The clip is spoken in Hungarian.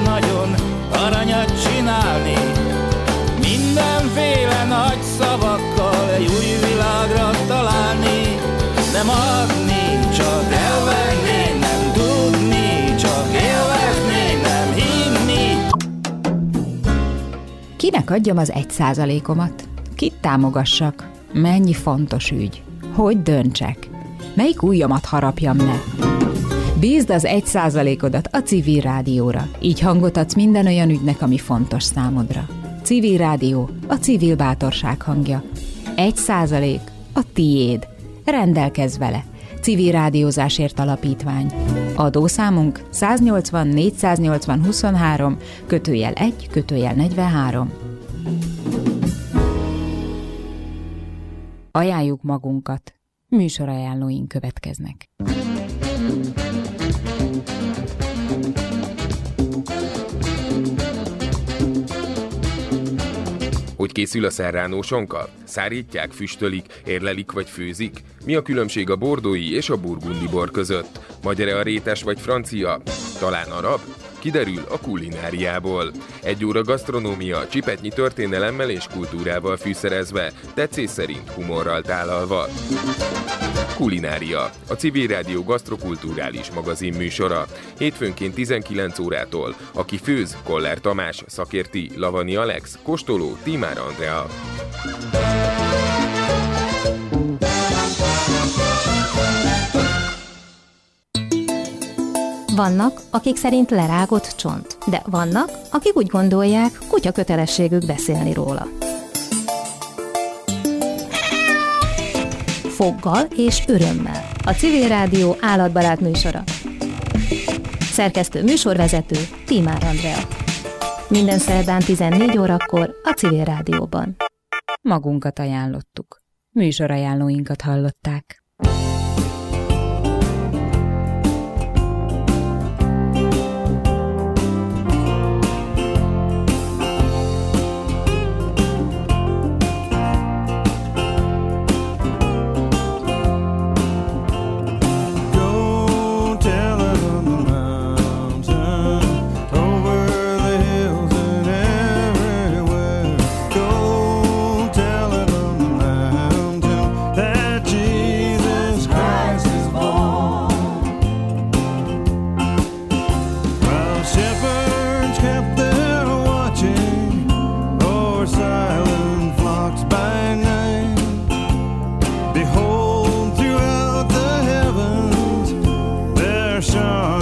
nagyon aranyat csinálni. Mindenféle nagy szavakkal egy új világra találni. Nem adni, csak elvenni, nem tudni, csak élvezni, nem hinni. Kinek adjam az 1%-omat? Kit támogassak? Mennyi fontos ügy? Hogy döntsek? Melyik ujjamat harapjam le? Bízd az 1%-odat a Civil Rádióra. Így hangot adsz minden olyan ügynek, ami fontos számodra. Civil Rádió, a civil bátorság hangja. 1% a tiéd. Rendelkezz vele. Civil Rádiózásért Alapítvány. Adószámunk 180 480 23 /1/43. Ajánljuk magunkat. Műsorajánlóink következnek. Hogy készül a serránósonka? Szárítják, füstölik, érlelik vagy főzik? Mi a különbség a bordói és a burgundi bor között? Magyar-e a rétes vagy francia? Talán arab? Kiderül a kulináriából. 1 óra gasztronómia, csipetnyi történelemmel és kultúrával fűszerezve, tetszés szerint humorral tálalva. Kulinária, a Civil Rádió gasztrokulturális magazin műsora. Hétfőnként 19 órától. Aki főz, Koller Tamás, szakérti, Lavani Alex, kóstoló, Tímár Andrea. Vannak, akik szerint lerágott csont, de vannak, akik úgy gondolják, kutya kötelességük beszélni róla. Foggal és örömmel. A Civil Rádió állatbarát műsora. Szerkesztő műsorvezető Tímár Andrea. Minden szerdán 14 órakor a Civil Rádióban. Magunkat ajánlottuk. Műsorajánlóinkat hallották.